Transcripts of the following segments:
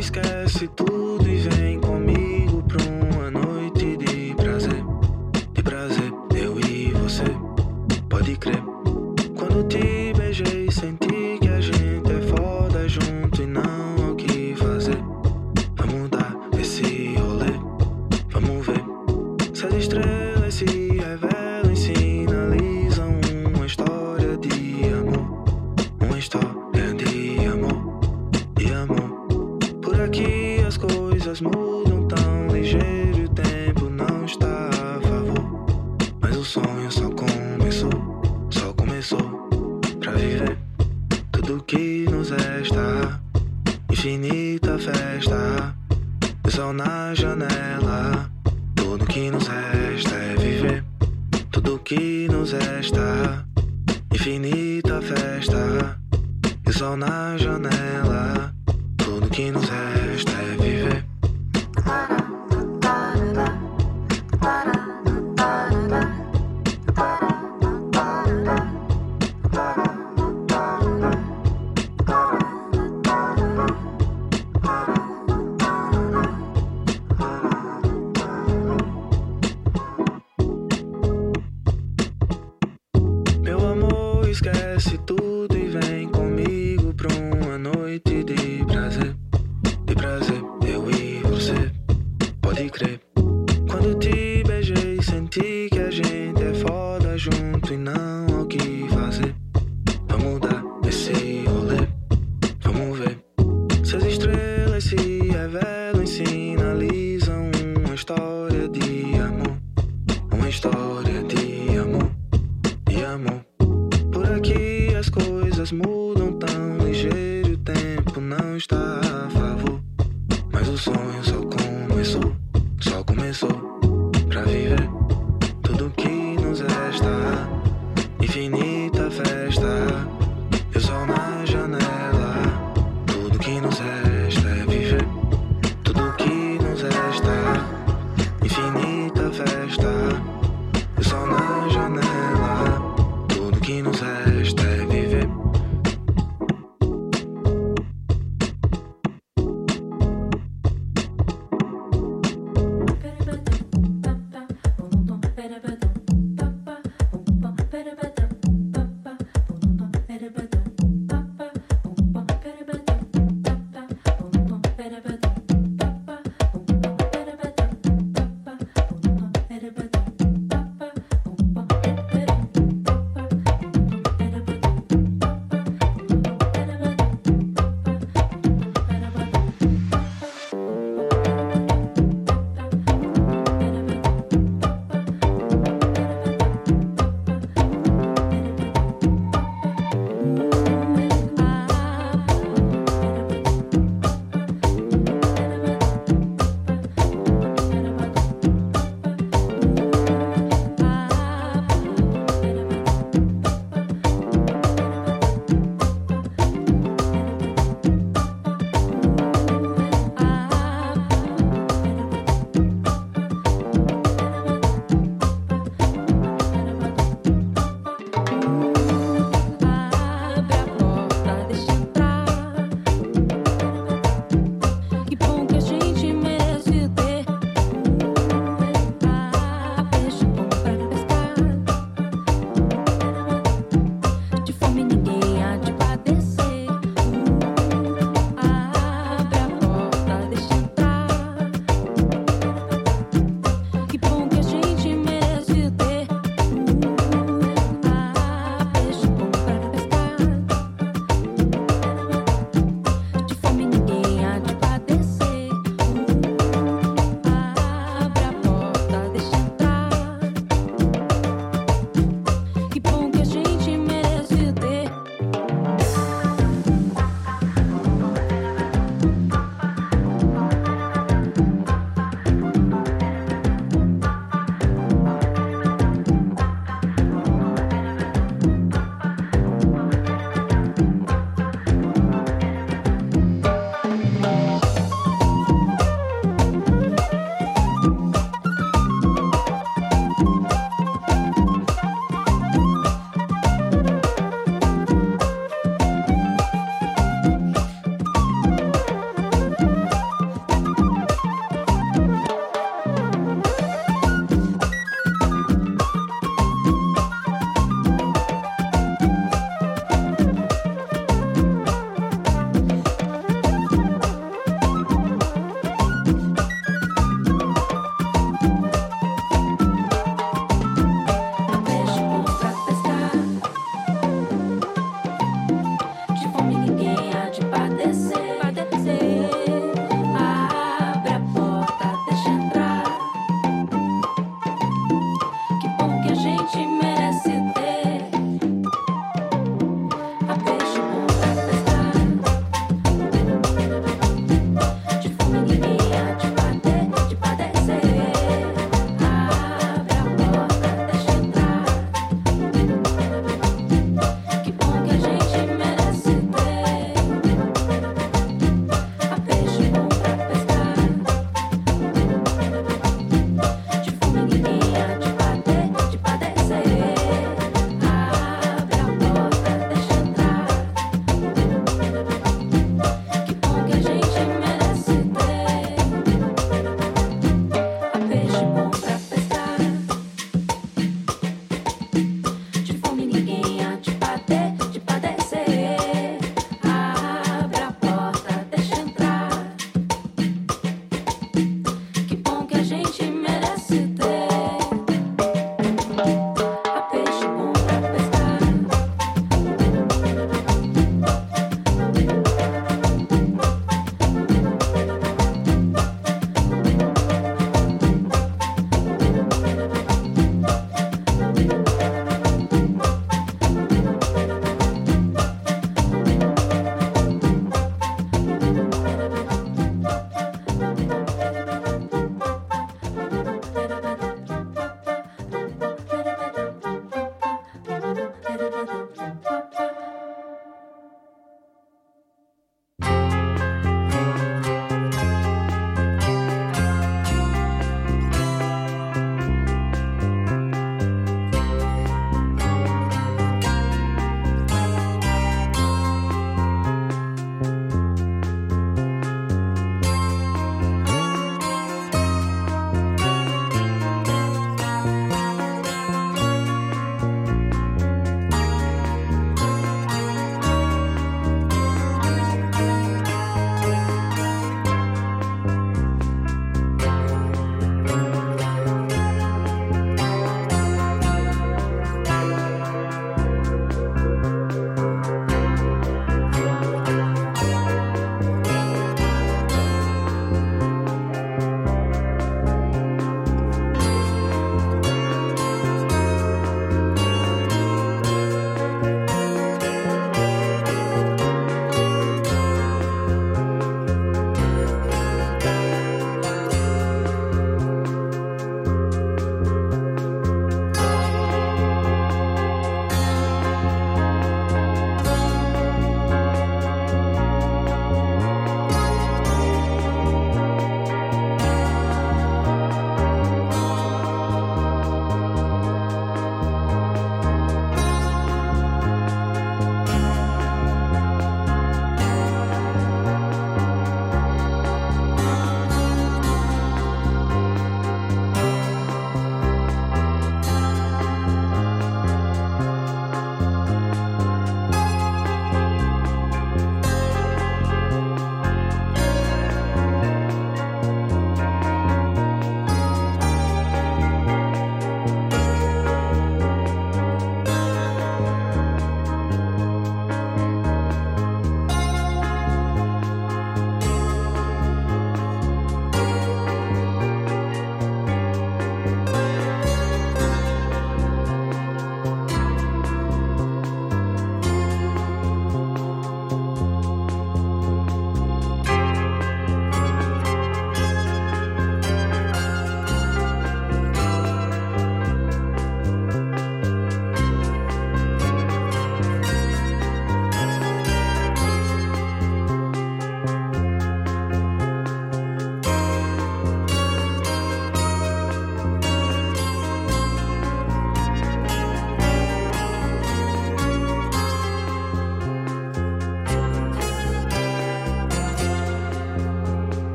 esquece tudo e vem comigo pra uma noite de prazer. De prazer, eu e você, pode crer. Quando te beijei, senti que a gente é foda junto e não há o que fazer. Vamos dar esse rolê, vamos ver se as estrelas se revelam e sinalizam uma história de amor. Uma história de amor, de amor. Por aqui as coisas mudam tão ligeiro e o tempo não está a favor. Mas o sonho só começou pra viver tudo que nos resta. Infinita festa, o sol na janela. Tudo que nos resta é viver tudo que nos resta. Infinita festa, o sol na janela. Tudo que nos resta é viver. Meu amor, esquece tudo e vem comigo pra uma noite de prazer. De prazer, eu e você, pode crer. Quando te beijei, senti que a gente é foda junto e não há o que fazer. Vamos dar esse rolê, vamos ver se as estrelas se revelam e sinalizam uma história de amor. Uma história de amor, de amor. Por aqui as coisas mudam tão ligeiro e o tempo não está a favor. Mas o sonho só começou pra viver tudo que nos resta. Infinita festa, e o sol na janela. Tudo que nos resta é viver tudo que nos resta. Infinita festa, e o sol na janela. Tudo que nos resta é viver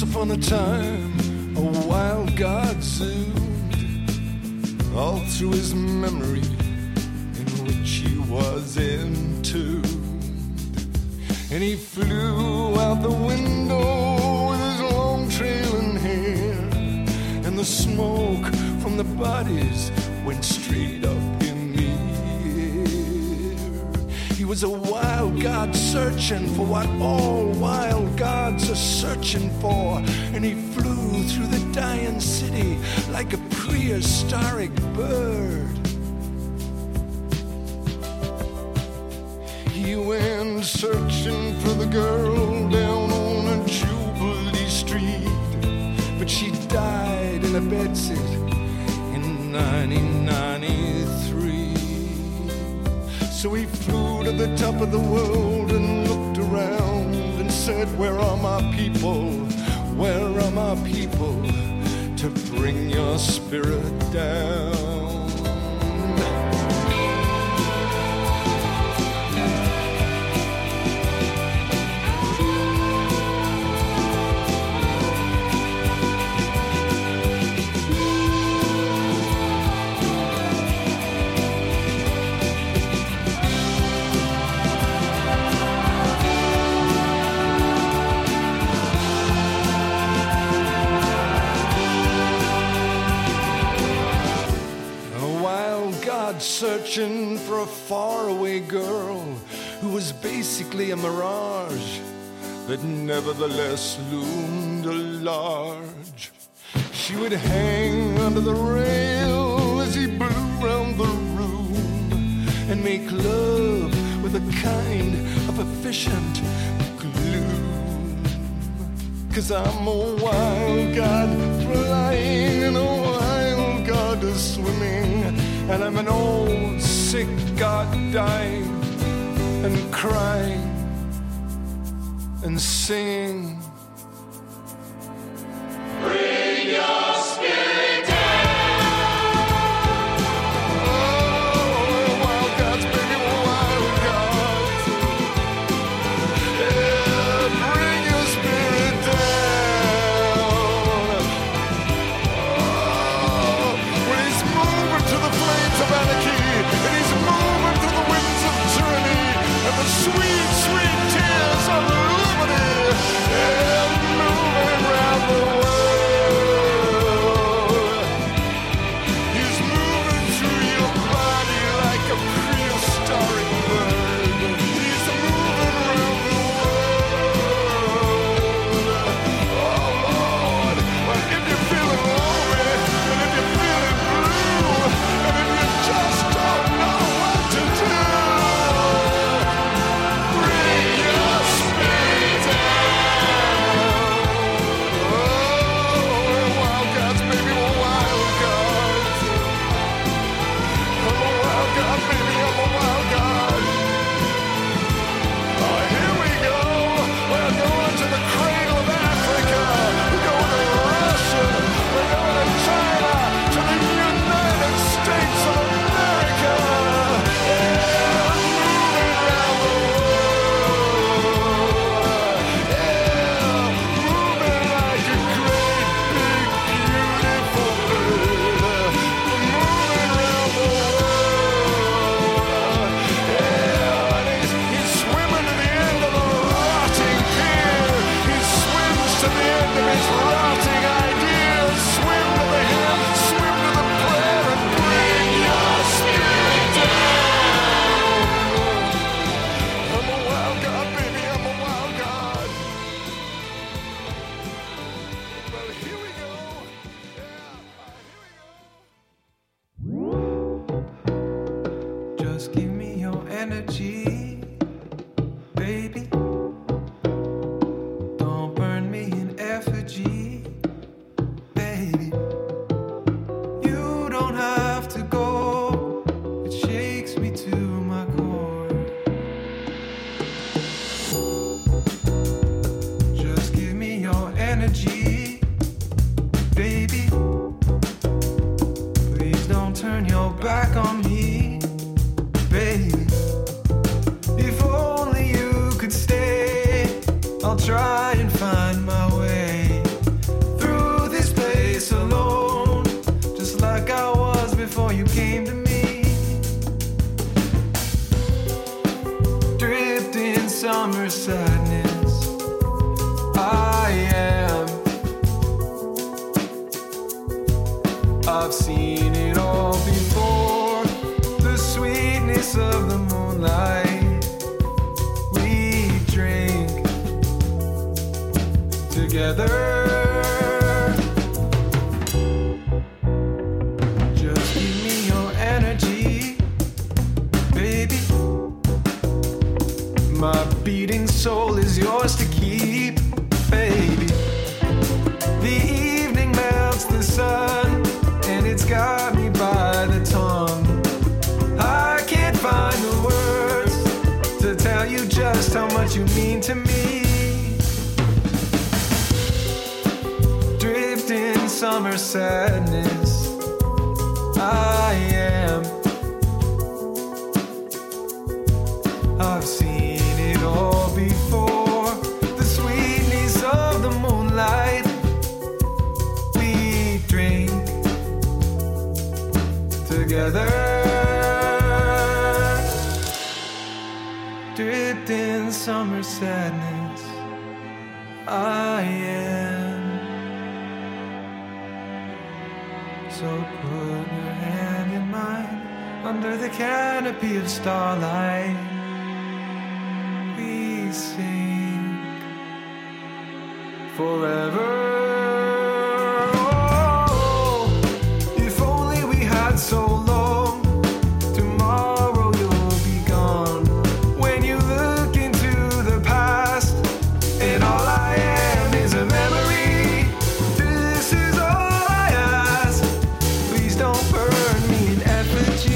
Once upon a time, a wild god zoomed all through his memory, in which he was entombed. And he flew out the window with his long trailing hair, and the smoke from the bodies went straight up in the air. He was a wild god searching for what all wild gods are searching for, and he flew through the dying city like a prehistoric bird. He went searching for the girl down on a Jubilee Street, but she died in a bedsit in 1993. So he flew to the top of the world and looked around and said, where are my people? Where are my people to bring your spirit down? Searching for a faraway girl who was basically a mirage, but nevertheless loomed large. She would hang under the rail as he blew round the room and make love with a kind of efficient gloom. 'Cause I'm a wild god flying and a wild god swimming, and I'm an old sick god dying and crying and singing. Bring your spirit down. Oh, wild gods, baby, wild gods. Yeah, bring your spirit down. Oh, when he's moving to the flames of anarchy, and he's moving to the winds of tyranny, and the sweet, sweet tears of liberty, and moving round the world. He's moving through your body like a prehistoric bird. He's moving round the world. Oh Lord, well, if you're feeling lonely, and if you're feeling blue, and if you just don't know what to do, bring your spirit down. Oh, we're wild gods, baby, we're wild gods. I'm a wild god, baby, I'm a wild god. Oh, here we go. We're going to the cradle of Africa. We're going to Russia. We're going to China, to the United States of America. Yeah, moving around the world. Yeah, moving like a great, big, beautiful bird. Moving around the world. Yeah, and he's swimming to the end of the rotting pier. He swims to the end of his rotting ideas. Swim to the hymn, swim to the prayer, and bring your spirit down. I'm a wild god, baby, I'm a wild god. Well, here we go. Just give me your energy, baby. Don't burn me in effigy, baby. You don't have to go, it shakes me to my core. Just give me your energy, baby. Please don't turn your back on me, baby. If only you could stay, I'll try and find my way. summer sadness. I am. I've seen it all before. The sweetness of the moonlight. We drink together. Just give me your energy, baby. My beating soul is yours to keep, baby. The evening melts the sun, and it's got me by the tongue. I can't find the words to tell you just how much you mean to me. Drift in summer sadness. I am. I've seen it all before. The sweetness of the moonlight. We drink together. Dripped in summer sadness. I am. So put your hand in mine under the canopy of starlight. We sing forever. Oh, if only we had so long. Tomorrow you'll be gone. When you look into the past, and all I am is a memory. This is all I ask. Please don't burn me in effigy.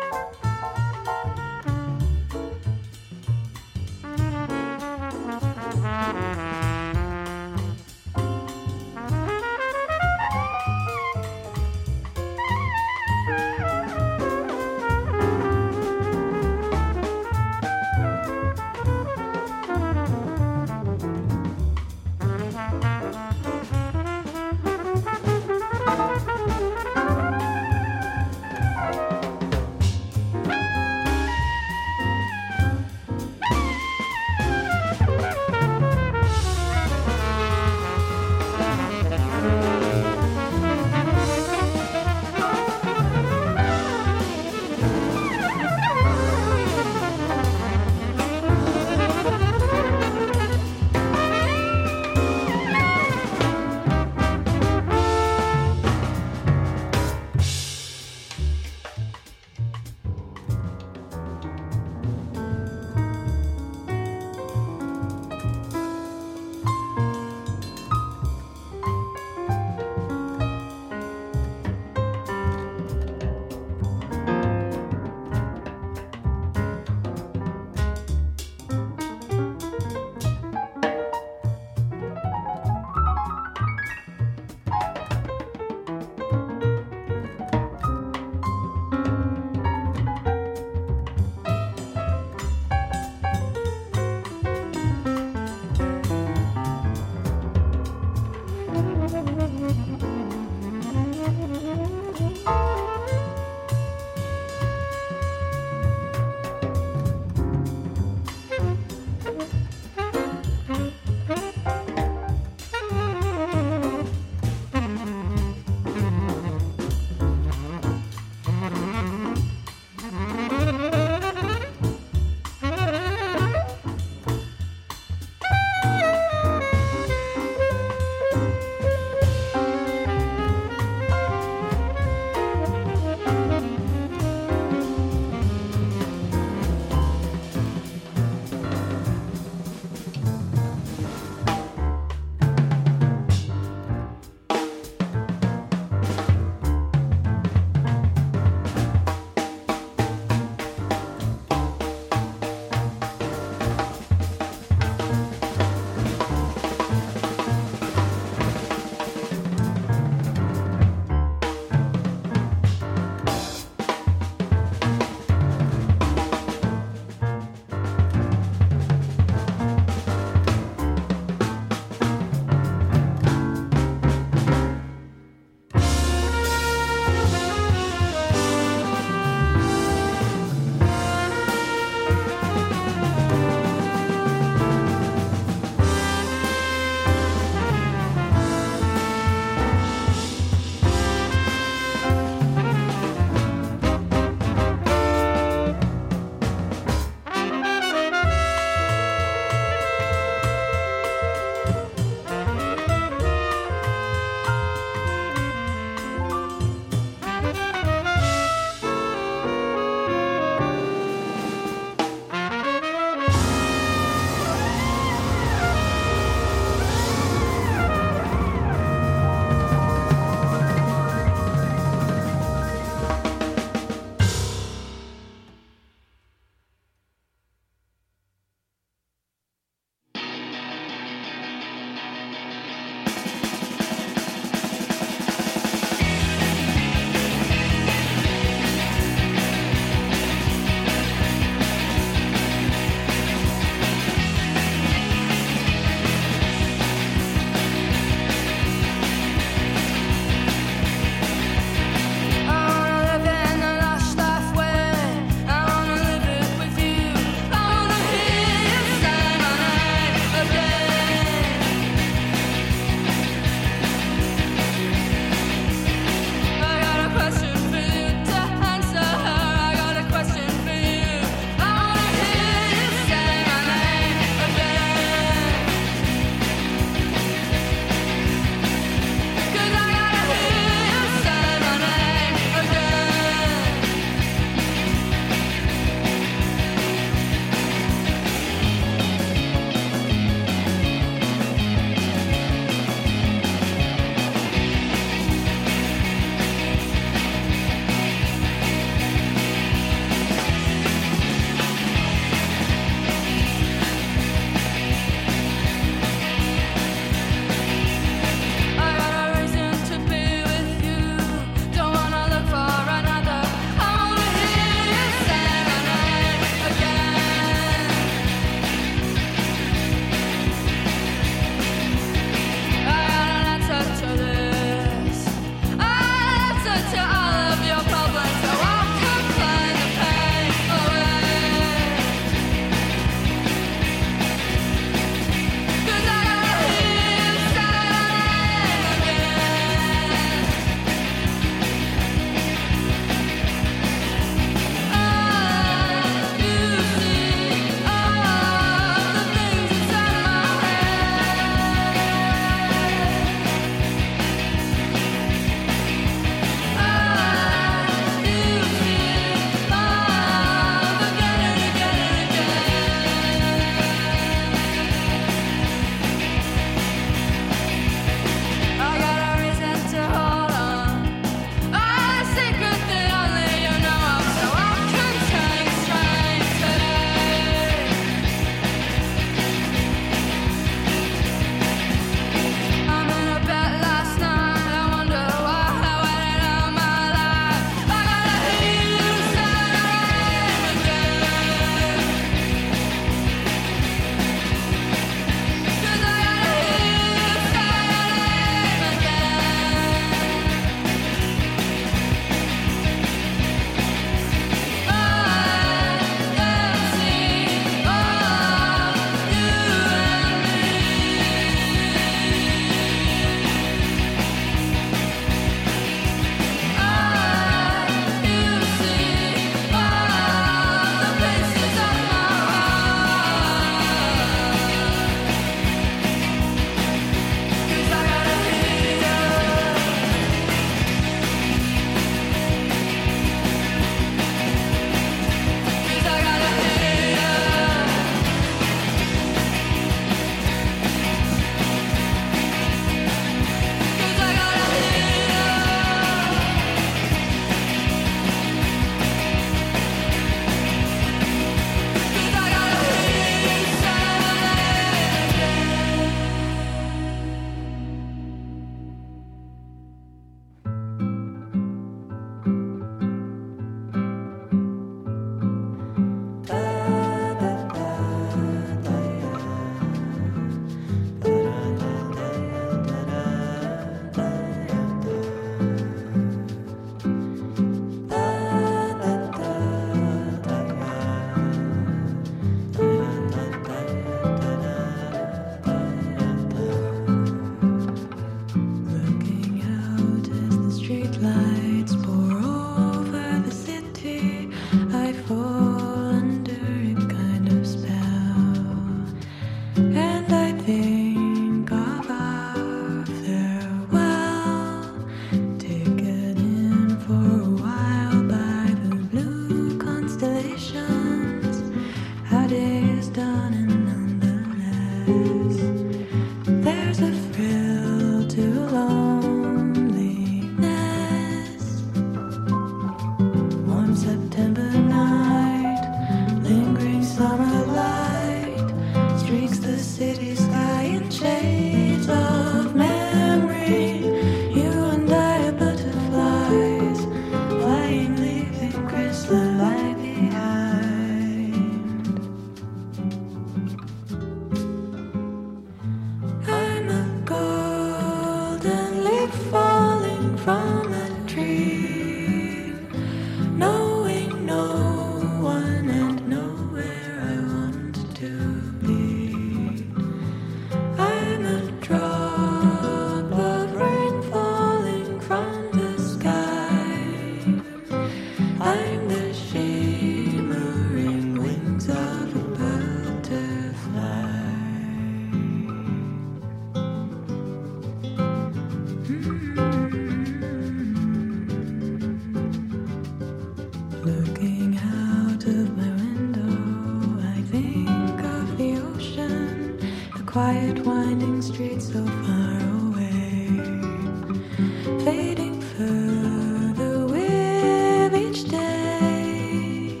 quiet winding street so far away, fading further with each day.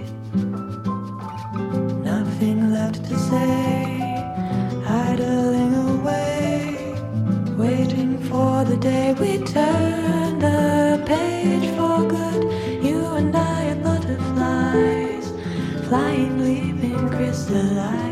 Nothing left to say, idling away, waiting for the day we turn the page for good. You and I are butterflies, flying, leaving, crystallize.